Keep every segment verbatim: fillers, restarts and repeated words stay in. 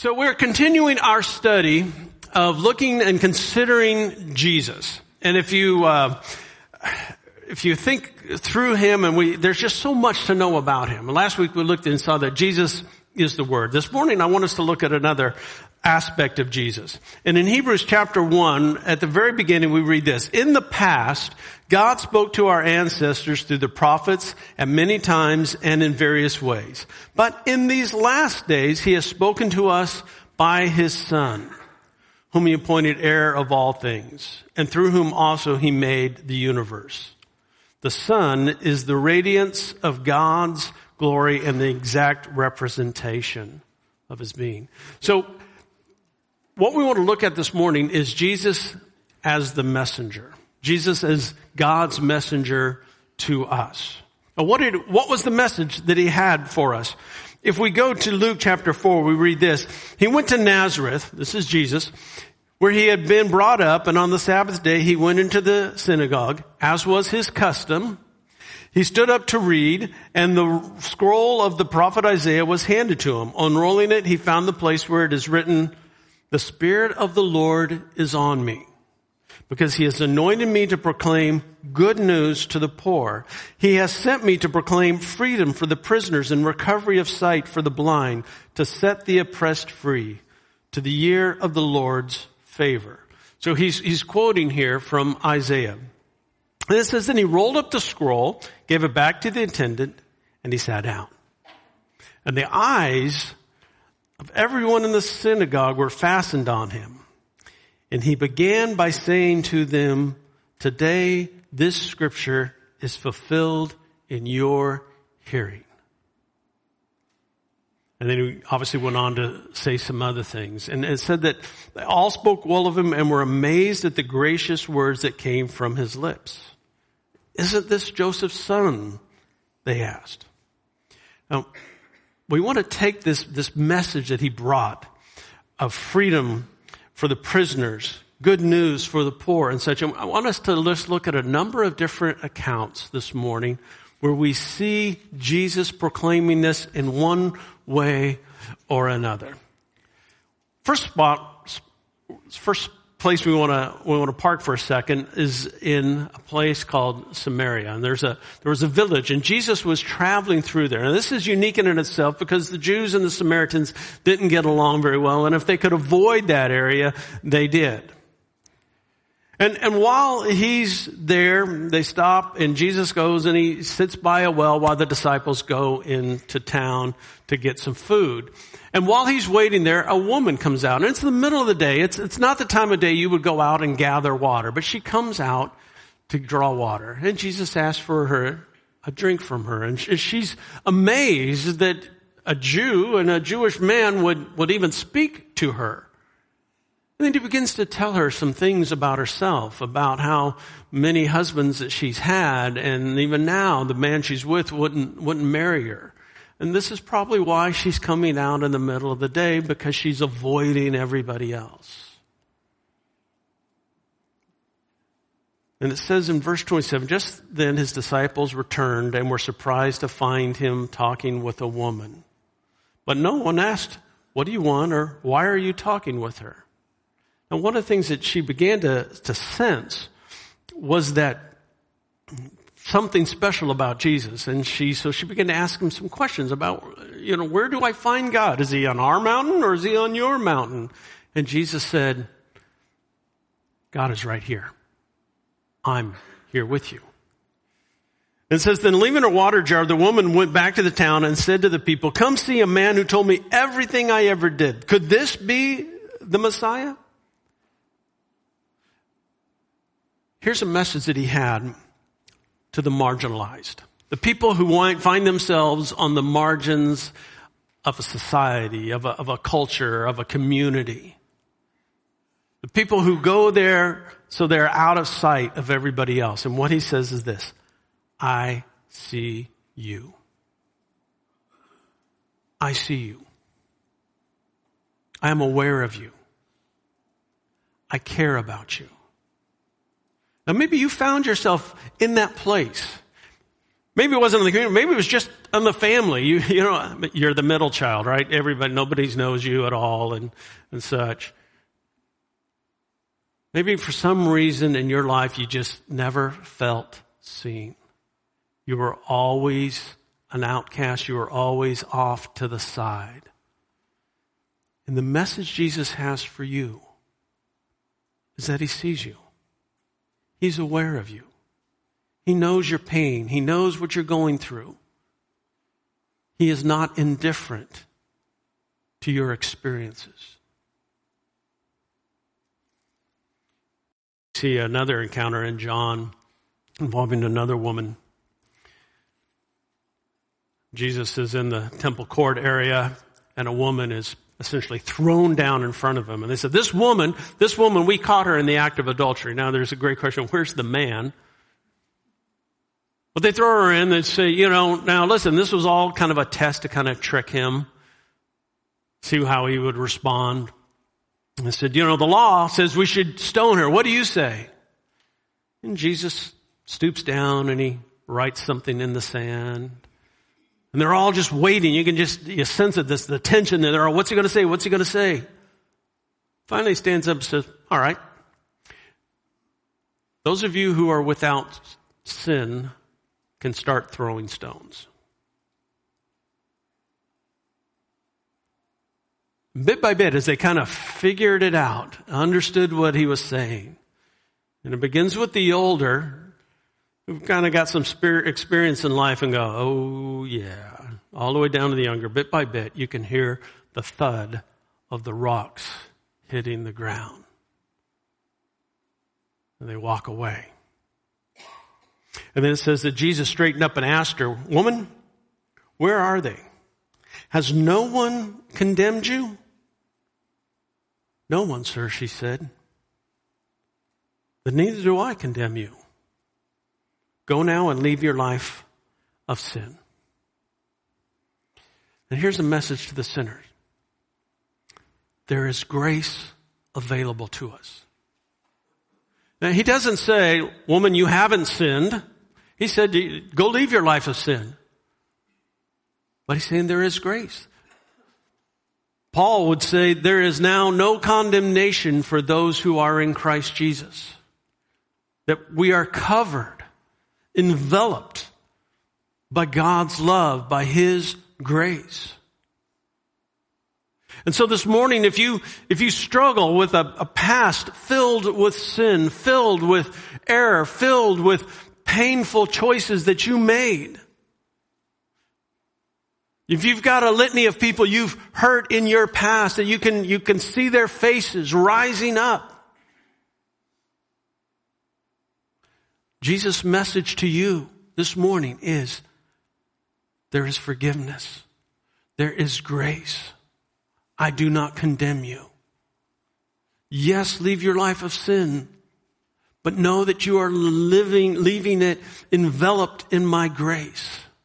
So we're continuing our study of looking and considering Jesus. And if you, uh, if you think through him, and we, there's just so much to know about him. And last week we looked and saw that Jesus is the Word. This morning I want us to look at another aspect of Jesus. And in Hebrews chapter one, at the very beginning we read this: in the past, God spoke to our ancestors through the prophets at many times and in various ways. But in these last days, he has spoken to us by his Son, whom he appointed heir of all things, and through whom also he made the universe. The Son is the radiance of God's glory and the exact representation of his being. So, what we want to look at this morning is Jesus as the messenger. Jesus as God's messenger to us. Now, what did, what was the message that he had for us? If we go to Luke chapter four, we read this. He went to Nazareth, this is Jesus, where he had been brought up, and on the Sabbath day he went into the synagogue, as was his custom. He stood up to read, and the scroll of the prophet Isaiah was handed to him. Unrolling it, he found the place where it is written, "The Spirit of the Lord is on me, because he has anointed me to proclaim good news to the poor. He has sent me to proclaim freedom for the prisoners and recovery of sight for the blind, to set the oppressed free, to the year of the Lord's favor." So he's, he's quoting here from Isaiah. And it says, then he rolled up the scroll, gave it back to the attendant, and he sat down. And the eyes of everyone in the synagogue were fastened on him. And he began by saying to them, "Today this scripture is fulfilled in your hearing." And then he obviously went on to say some other things. And it said that they all spoke well of him and were amazed at the gracious words that came from his lips. "Isn't this Joseph's son?" they asked. Now, we want to take this, this message that he brought of freedom for the prisoners, good news for the poor and such. And I want us to just look at a number of different accounts this morning where we see Jesus proclaiming this in one way or another. First spot, first place we want to we want to park for a second is in a place called Samaria. And there's a there was a village, and Jesus was traveling through there. And this is unique in itself because the Jews and the Samaritans didn't get along very well, and if they could avoid that area, they did. And and while he's there, they stop, and Jesus goes and he sits by a well while the disciples go into town to get some food. And while he's waiting there, a woman comes out. And it's the middle of the day. It's it's not the time of day you would go out and gather water. But she comes out to draw water. And Jesus asks for her a drink from her. And she's amazed that a Jew and a Jewish man would, would even speak to her. And then he begins to tell her some things about herself, about how many husbands that she's had. And even now, the man she's with wouldn't wouldn't marry her. And this is probably why she's coming out in the middle of the day, because she's avoiding everybody else. And it says in verse twenty-seven, just then his disciples returned and were surprised to find him talking with a woman. But no one asked, "What do you want?" or "Why are you talking with her?" And one of the things that she began to, to sense was that something special about Jesus. And she, so she began to ask him some questions about, you know, where do I find God? Is he on our mountain or is he on your mountain? And Jesus said, God is right here. I'm here with you. It says, then leaving her water jar, the woman went back to the town and said to the people, "Come see a man who told me everything I ever did. Could this be the Messiah?" Here's a message that he had to the marginalized. The people who want, find themselves on the margins of a society, of a, of a culture, of a community. The people who go there so they're out of sight of everybody else. And what he says is this: I see you. I see you. I am aware of you. I care about you. Now maybe you found yourself in that place. Maybe it wasn't in the community. Maybe it was just in the family. You, you know, you're the middle child, right? Everybody, nobody knows you at all and, and such. Maybe for some reason in your life you just never felt seen. You were always an outcast. You were always off to the side. And the message Jesus has for you is that he sees you. He's aware of you. He knows your pain. He knows what you're going through. He is not indifferent to your experiences. See another encounter in John involving another woman. Jesus is in the temple court area, and a woman is essentially thrown down in front of him. And they said, this woman, this woman, we caught her in the act of adultery. Now there's a great question, where's the man? But they throw her in, they say, you know, now listen, this was all kind of a test to kind of trick him, see how he would respond. And they said, you know, the law says we should stone her. What do you say? And Jesus stoops down and he writes something in the sand. And they're all just waiting. You can just, you sense it, this, the tension there. They're all, what's he going to say? What's he going to say? Finally he stands up and says, all right. Those of you who are without sin can start throwing stones. Bit by bit, as they kind of figured it out, understood what he was saying. And it begins with the older, who've kind of got some spirit experience in life and go, oh yeah, all the way down to the younger. Bit by bit, you can hear the thud of the rocks hitting the ground. And they walk away. And then it says that Jesus straightened up and asked her, woman, where are they? Has no one condemned you? No one, sir, she said. But neither do I condemn you. Go now and leave your life of sin. And here's a message to the sinners. There is grace available to us. Now, he doesn't say, woman, you haven't sinned. He said, go leave your life of sin. But he's saying there is grace. Paul would say there is now no condemnation for those who are in Christ Jesus. That we are covered, enveloped by God's love, by his grace. And so this morning, if you, if you struggle with a, a past filled with sin, filled with error, filled with painful choices that you made, if you've got a litany of people you've hurt in your past that you can, you can see their faces rising up, Jesus' message to you this morning is there is forgiveness. There is grace. I do not condemn you. Yes, leave your life of sin, but know that you are living, leaving it enveloped in my grace.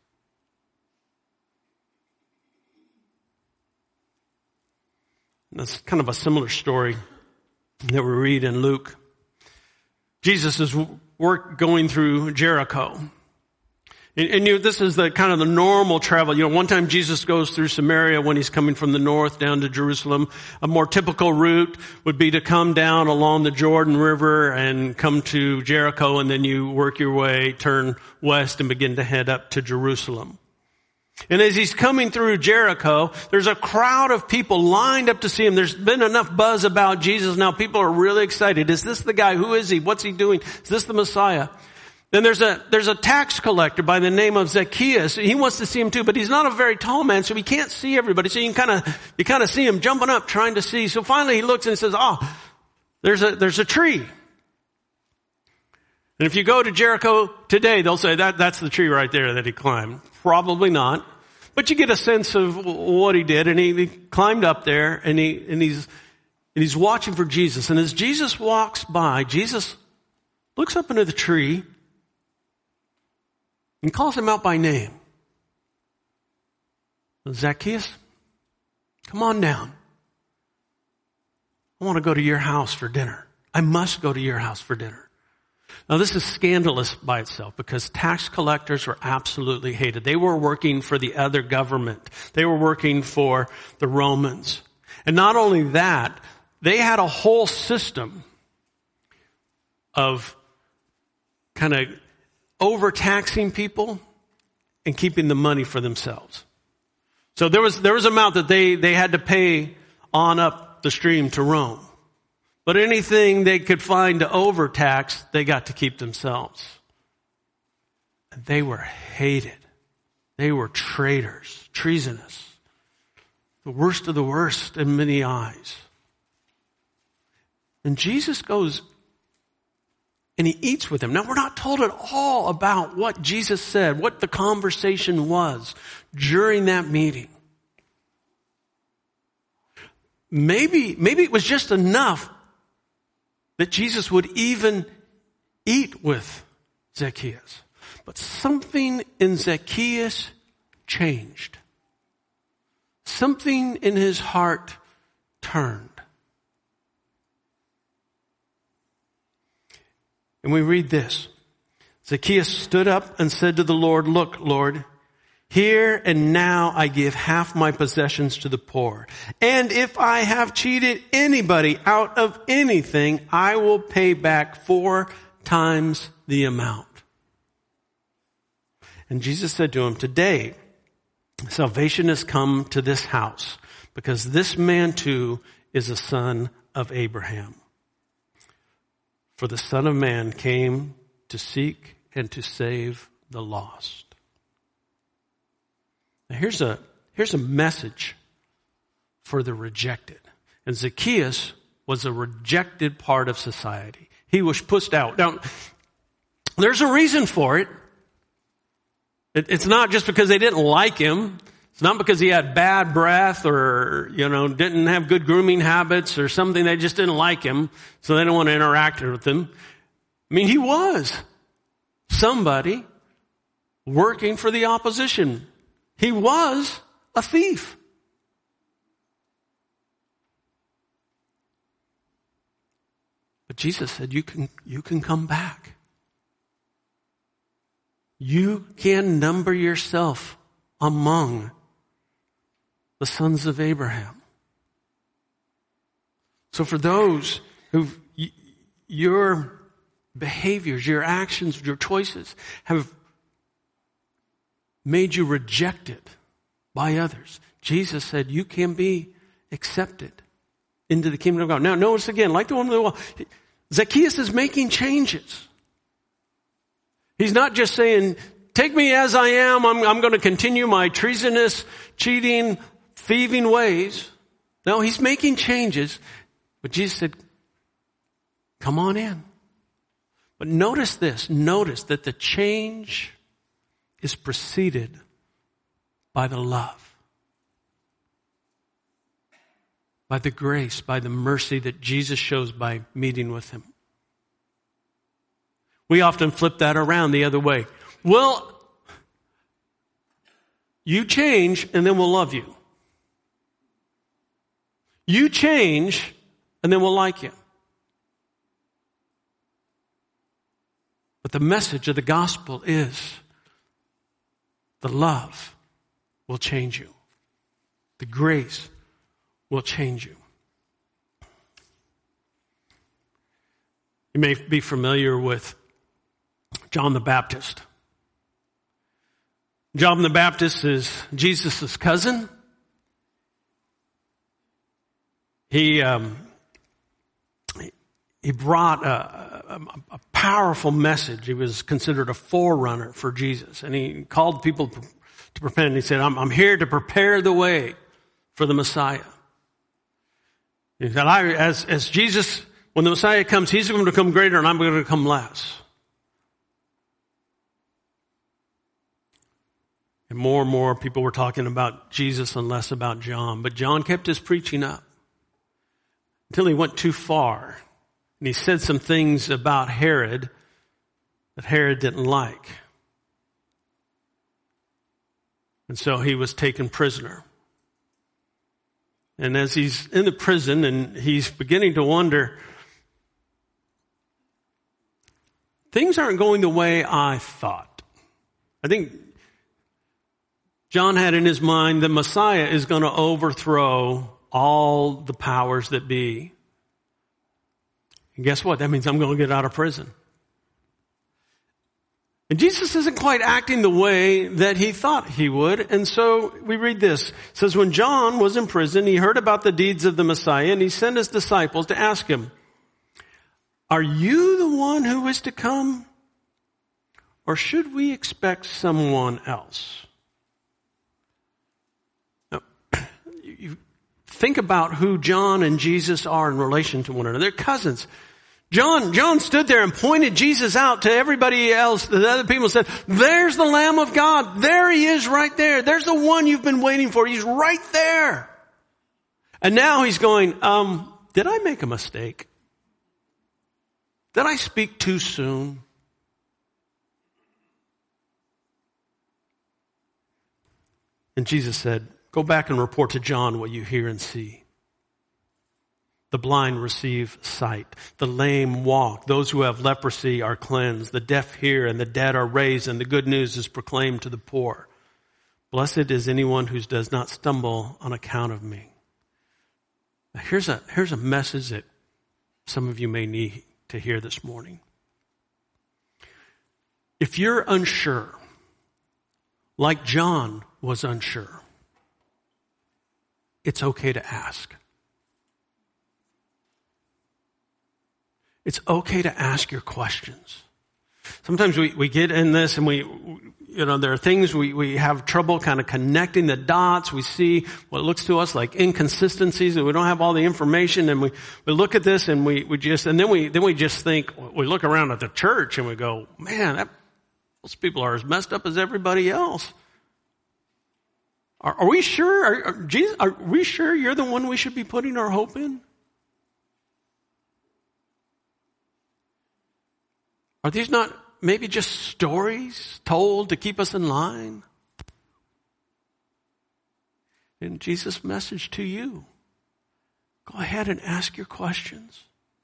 That's kind of a similar story that we read in Luke. Jesus is work going through Jericho. And, and you know, this is the kind of the normal travel. You know, one time Jesus goes through Samaria when he's coming from the north down to Jerusalem. A more typical route would be to come down along the Jordan River and come to Jericho, and then you work your way, turn west, and begin to head up to Jerusalem. And as he's coming through Jericho, there's a crowd of people lined up to see him. There's been enough buzz about Jesus. Now people are really excited. Is this the guy? Who is he? What's he doing? Is this the Messiah? Then there's a, there's a tax collector by the name of Zacchaeus. He wants to see him too, but he's not a very tall man, so he can't see everybody. So you can kind of, you kind of see him jumping up, trying to see. So finally he looks and says, oh, there's a, there's a tree. And if you go to Jericho today, they'll say that, that's the tree right there that he climbed. Probably not. But you get a sense of what he did, and he, he climbed up there, and he, and he's, and he's watching for Jesus. And as Jesus walks by, Jesus looks up into the tree and calls him out by name. Zacchaeus, come on down. I want to go to your house for dinner. I must go to your house for dinner. Now this is scandalous by itself because tax collectors were absolutely hated. They were working for the other government. They were working for the Romans. And not only that, they had a whole system of kind of overtaxing people and keeping the money for themselves. So there was, there was an amount that they, they had to pay on up the stream to Rome. But anything they could find to overtax, they got to keep themselves. And they were hated. They were traitors, treasonous. The worst of the worst in many eyes. And Jesus goes and he eats with them. Now, we're not told at all about what Jesus said, what the conversation was during that meeting. Maybe, maybe it was just enough that Jesus would even eat with Zacchaeus. But something in Zacchaeus changed. Something in his heart turned. And we read this. Zacchaeus stood up and said to the Lord, "Look, Lord, here and now I give half my possessions to the poor. And if I have cheated anybody out of anything, I will pay back four times the amount." And Jesus said to him, "Today, salvation has come to this house, because this man too is a son of Abraham. For the Son of Man came to seek and to save the lost." Now here's a, here's a message for the rejected. And Zacchaeus was a rejected part of society. He was pushed out. Now, there's a reason for it. it. It's not just because they didn't like him. It's not because he had bad breath or, you know, didn't have good grooming habits or something. They just didn't like him, so they didn't want to interact with him. I mean, he was somebody working for the opposition. He was a thief. But Jesus said, you can, you can come back. You can number yourself among the sons of Abraham. So for those who, your behaviors, your actions, your choices have made you rejected by others, Jesus said you can be accepted into the kingdom of God. Now notice again, like the woman of the well, Zacchaeus is making changes. He's not just saying, "Take me as I am, I'm, I'm going to continue my treasonous, cheating, thieving ways." No, he's making changes. But Jesus said, "Come on in." But notice this, notice that the change is preceded by the love, by the grace, by the mercy that Jesus shows by meeting with him. We often flip that around the other way. Well, you change and then we'll love you. You change and then we'll like you. But the message of the gospel is the love will change you. The grace will change you. You may be familiar with John the Baptist. John the Baptist is Jesus' cousin. He um, he brought a, a, a powerful message. He was considered a forerunner for Jesus, and he called people to repent. He said, "I'm, I'm here to prepare the way for the Messiah." He said, I, "As as Jesus, when the Messiah comes, he's going to become greater, and I'm going to become less." And more and more people were talking about Jesus and less about John. But John kept his preaching up until he went too far. And he said some things about Herod that Herod didn't like. And so he was taken prisoner. And as he's in the prison and he's beginning to wonder, things aren't going the way I thought. I think John had in his mind the Messiah is going to overthrow all the powers that be. And guess what? That means I'm going to get out of prison. And Jesus isn't quite acting the way that he thought he would. And so we read this. It says, when John was in prison, he heard about the deeds of the Messiah, and he sent his disciples to ask him, are you the one who is to come? Or should we expect someone else? Now, you think about who John and Jesus are in relation to one another. They're cousins. John, John stood there and pointed Jesus out to everybody else. The other people said, there's the Lamb of God. There he is right there. There's the one you've been waiting for. He's right there. And now he's going, um, did I make a mistake? Did I speak too soon? And Jesus said, go back and report to John what you hear and see. The blind receive sight. The lame walk. Those who have leprosy are cleansed. The deaf hear and the dead are raised, and the good news is proclaimed to the poor. Blessed is anyone who does not stumble on account of me. Now here's a, here's a message that some of you may need to hear this morning. If you're unsure, like John was unsure, it's okay to ask. It's okay to ask your questions. Sometimes we, we get in this and we, you know, there are things we, we have trouble kind of connecting the dots. We see what looks to us like inconsistencies, and we don't have all the information, and we, we look at this and we, we just, and then we, then we just think, we look around at the church and we go, man, that, those people are as messed up as everybody else. Are, are we sure, are, are, Jesus, are we sure you're the one we should be putting our hope in? Are these not maybe just stories told to keep us in line? And Jesus' message to you, go ahead and ask your questions.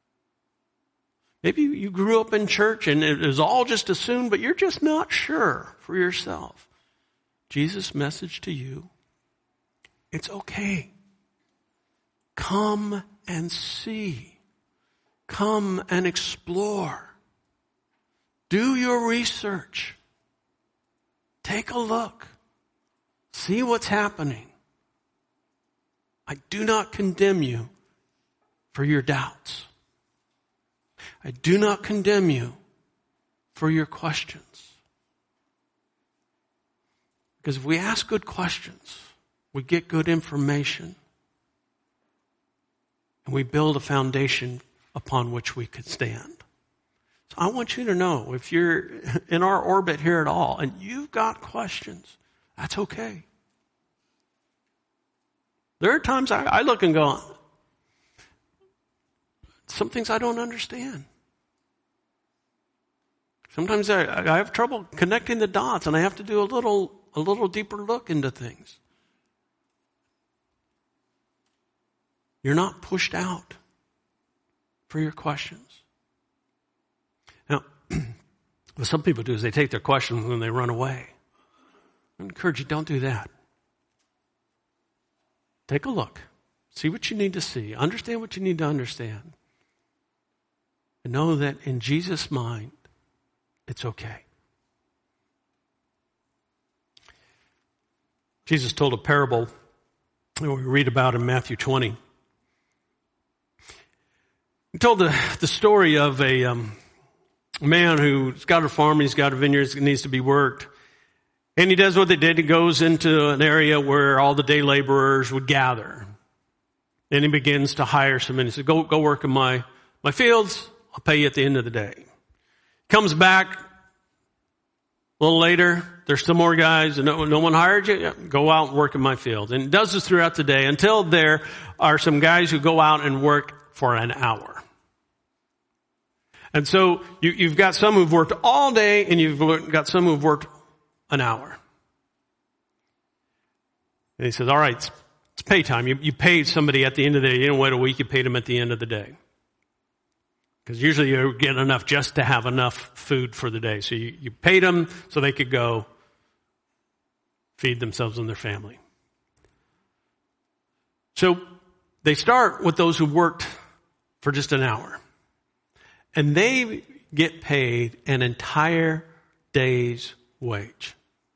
Maybe you grew up in church and it was all just assumed, but you're just not sure for yourself. Jesus' message to you, it's okay. Come and see. Come and explore. Do your research. Take a look. See what's happening. I do not condemn you for your doubts. I do not condemn you for your questions. Because if we ask good questions, we get good information, and we build a foundation upon which we could stand. So I want you to know, if you're in our orbit here at all and you've got questions, that's okay. There are times I, I look and go, some things I don't understand. Sometimes I, I have trouble connecting the dots, and I have to do a little, a little deeper look into things. You're not pushed out for your questions. Now, what some people do is they take their questions and they run away. I encourage you, don't do that. Take a look. See what you need to see. Understand what you need to understand. And know that in Jesus' mind, it's okay. Jesus told a parable that we read about in Matthew twenty. He told the, the story of a um, man who's got a farm, he's got a vineyard that needs to be worked. And he does what they did. He goes into an area where all the day laborers would gather. And he begins to hire some men. He says, go, go work in my, my fields. I'll pay you at the end of the day. Comes back a little later. There's still more guys. And no, no one hired you? Yeah, go out and work in my field. And does this throughout the day until there are some guys who go out and work for an hour. And so you, you've got some who've worked all day, and you've got some who've worked an hour. And he says, all right, it's, it's pay time. You, you paid somebody at the end of the day. You didn't wait a week. You paid them at the end of the day. Because usually you get enough just to have enough food for the day. So you, you paid them so they could go feed themselves and their family. So they start with those who worked for just an hour. And they get paid an entire day's wage.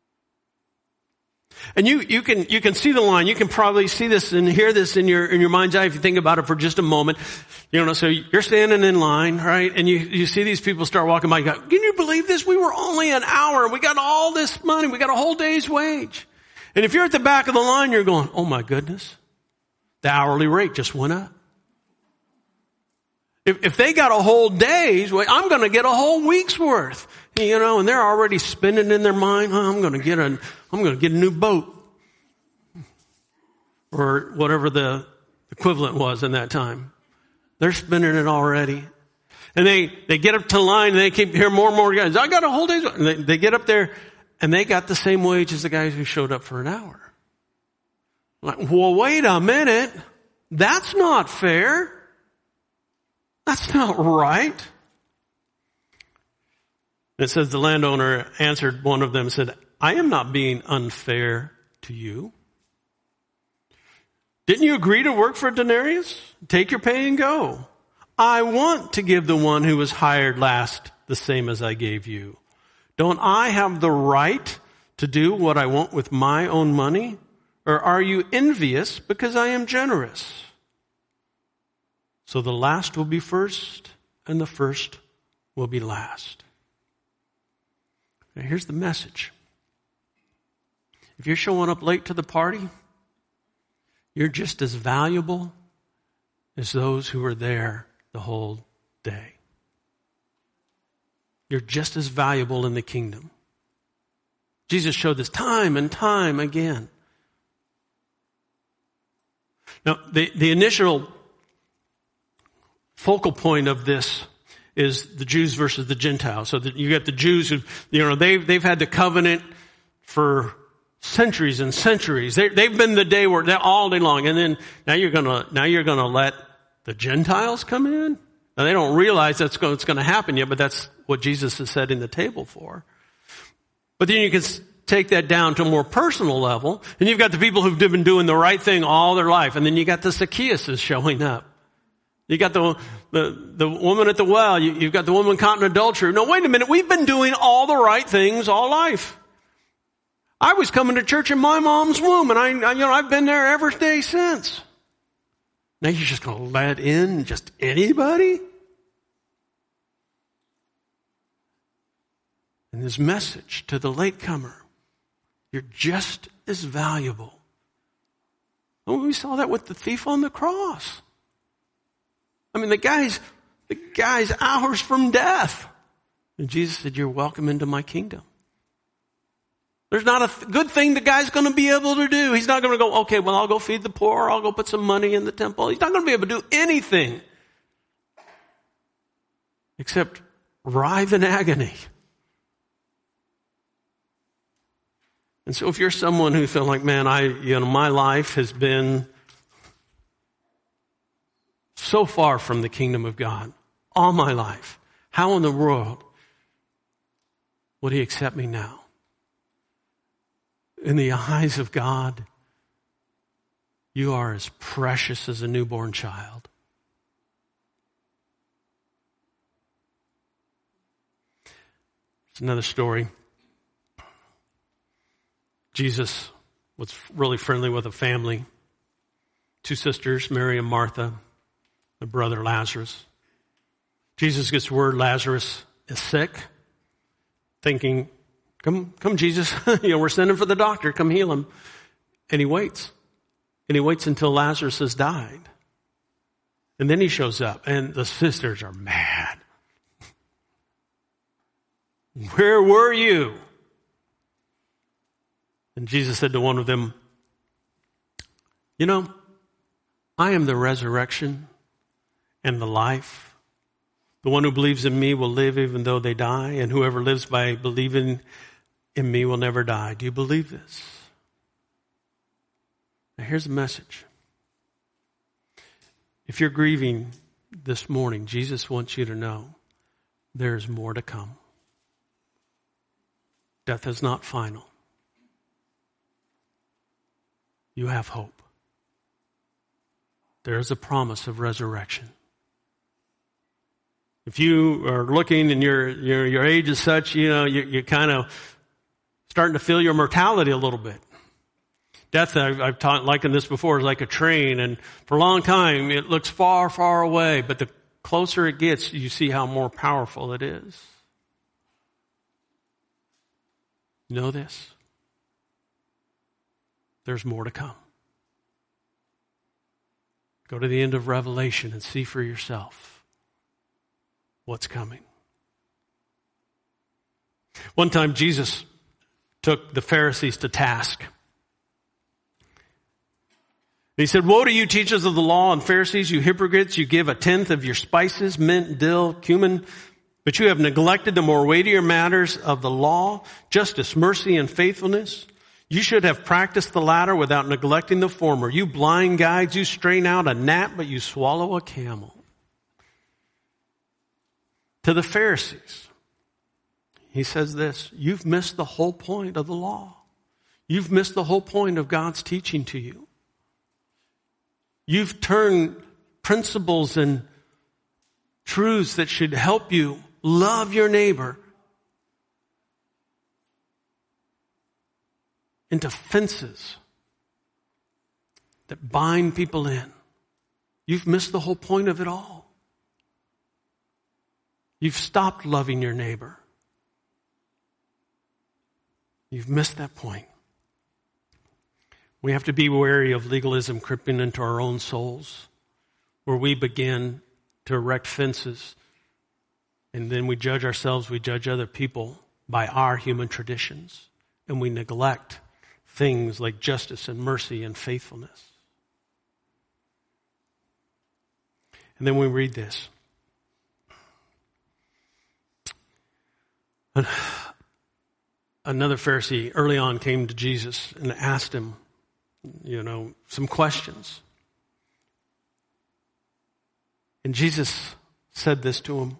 And you, you can, you can see the line. You can probably see this and hear this in your, in your mind's eye if you think about it for just a moment. You know, so you're standing in line, right? And you, you see these people start walking by. You go, can you believe this? We were only an hour. We got all this money. We got a whole day's wage. And if you're at the back of the line, you're going, oh my goodness. The hourly rate just went up. If, if they got a whole day's wage, I'm going to get a whole week's worth. You know, and they're already spinning in their mind, oh, I'm going to get a, I'm going to get a new boat. Or whatever the equivalent was in that time. They're spinning it already. And they, they get up to the line and they keep hearing more and more guys. I got a whole day's wage. And they, they get up there and they got the same wage as the guys who showed up for an hour. Like, well, wait a minute. That's not fair. That's not right. It says the landowner answered one of them and said, I am not being unfair to you. Didn't you agree to work for a denarius? Take your pay and go. I want to give the one who was hired last the same as I gave you. Don't I have the right to do what I want with my own money? Or are you envious because I am generous? So the last will be first and the first will be last. Now here's the message. If you're showing up late to the party, you're just as valuable as those who were there the whole day. You're just as valuable in the kingdom. Jesus showed this time and time again. Now, the, the initial focal point of this is the Jews versus the Gentiles. So that you get the Jews who, you know, they've, they've had the covenant for centuries and centuries. They, they've been the day where they're all day long. And then now you're gonna, now you're gonna let the Gentiles come in? Now they don't realize that's going, it's gonna happen yet, but that's what Jesus is setting the table for. But then you can take that down to a more personal level, and you've got the people who've been doing the right thing all their life, and then you got the Zacchaeuses showing up. You got the, the, the woman at the well. You, you've got the woman caught in adultery. No, wait a minute. We've been doing all the right things all life. I was coming to church in my mom's womb, and I, I you know, I've been there every day since. Now you're just going to let in just anybody? And this message to the latecomer, you're just as valuable. And we saw that with the thief on the cross. I mean, the guy's, the guy's hours from death. And Jesus said, you're welcome into my kingdom. There's not a th- good thing the guy's going to be able to do. He's not going to go, okay, well, I'll go feed the poor. I'll go put some money in the temple. He's not going to be able to do anything except writhe in agony. And so if you're someone who feel like, man, I, you know, my life has been so far from the kingdom of God all my life, how in the world would he accept me now? In the eyes of God, you are as precious as a newborn child. It's another story. Jesus was really friendly with a family. Two sisters, Mary and Martha, the brother Lazarus. Jesus gets word Lazarus is sick, thinking, come, come Jesus, you know, we're sending for the doctor, come heal him. And he waits. And he waits until Lazarus has died. And then he shows up, and the sisters are mad. Where were you? And Jesus said to one of them, you know, I am the resurrection and the life. The one who believes in me will live even though they die, and whoever lives by believing in me will never die. Do you believe this? Now here's the message. If you're grieving, this morning, Jesus wants you to know there's more to come. Death is not final. You have hope. There is a promise of resurrection. If you are looking and your your your age is such, you know, you, you're kind of starting to feel your mortality a little bit. Death, I've, I've taught, likened this before, is like a train, and for a long time it looks far, far away, but the closer it gets, you see how more powerful it is. Know this. There's more to come. Go to the end of Revelation and see for yourself what's coming. One time Jesus took the Pharisees to task. He said, "Woe to you, teachers of the law and Pharisees, you hypocrites! You give a tenth of your spices, mint, dill, cumin, but you have neglected the more weightier matters of the law, justice, mercy, and faithfulness. You should have practiced the latter without neglecting the former. You blind guides, you strain out a gnat, but you swallow a camel." To the Pharisees, he says this: you've missed the whole point of the law. You've missed the whole point of God's teaching to you. You've turned principles and truths that should help you love your neighbor into fences that bind people in. You've missed the whole point of it all. You've stopped loving your neighbor. You've missed that point. We have to be wary of legalism creeping into our own souls, where we begin to erect fences, and then we judge ourselves, we judge other people by our human traditions, and we neglect things like justice and mercy and faithfulness. And then we read this. Another Pharisee early on came to Jesus and asked him, you know, some questions. And Jesus said this to him: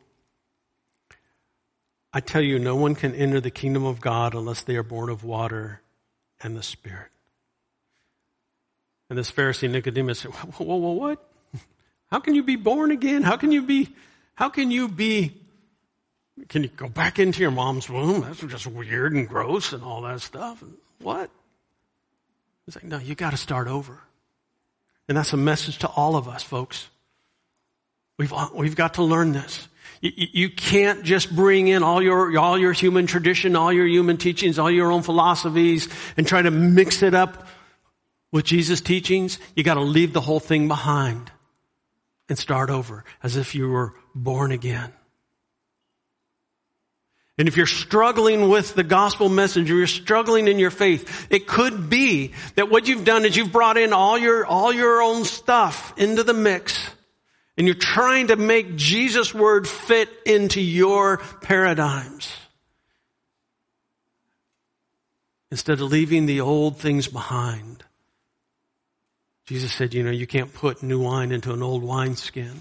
"I tell you, no one can enter the kingdom of God unless they are born of water and the Spirit." And this Pharisee Nicodemus said, whoa, whoa, whoa, what? How can you be born again? How can you be, how can you be, can you go back into your mom's womb? That's just weird and gross and all that stuff. What? He's like, no, you got to start over. And that's a message to all of us, folks. We've, we've got to learn this. You, you can't just bring in all your, all your human tradition, all your human teachings, all your own philosophies and try to mix it up with Jesus' teachings. You got to leave the whole thing behind and start over as if you were born again. And if you're struggling with the gospel message, or you're struggling in your faith, it could be that what you've done is you've brought in all your, all your own stuff into the mix, and you're trying to make Jesus' word fit into your paradigms, instead of leaving the old things behind. Jesus said, you know, you can't put new wine into an old wineskin.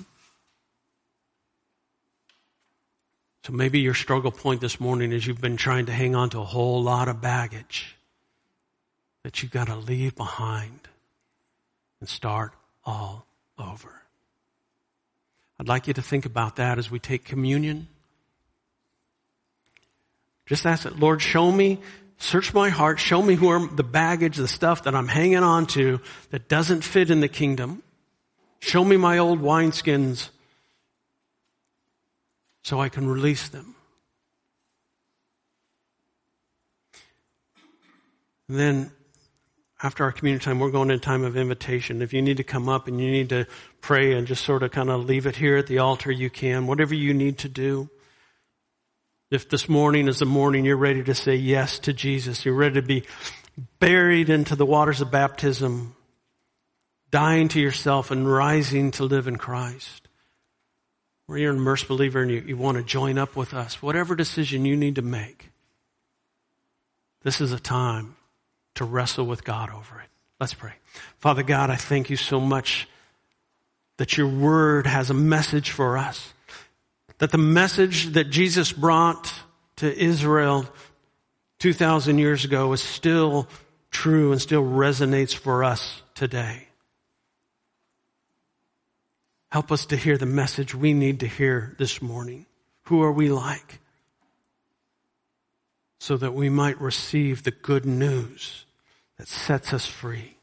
So maybe your struggle point this morning is you've been trying to hang on to a whole lot of baggage that you've got to leave behind and start all over. I'd like you to think about that as we take communion. Just ask it, Lord, show me, search my heart, show me who are the baggage, the stuff that I'm hanging on to that doesn't fit in the kingdom. Show me my old wineskins so I can release them. And then after our communion time, we're going into time of invitation. If you need to come up and you need to pray and just sort of kind of leave it here at the altar, you can. Whatever you need to do. If this morning is the morning you're ready to say yes to Jesus, you're ready to be buried into the waters of baptism, dying to yourself and rising to live in Christ. Or you're an immersed believer and you, you want to join up with us, whatever decision you need to make, this is a time to wrestle with God over it. Let's pray. Father God, I thank you so much that your word has a message for us, that the message that Jesus brought to Israel two thousand years ago is still true and still resonates for us today. Help us to hear the message we need to hear this morning. Who are we like? So that we might receive the good news that sets us free.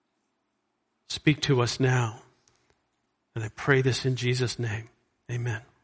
Speak to us now. And I pray this in Jesus' name. Amen.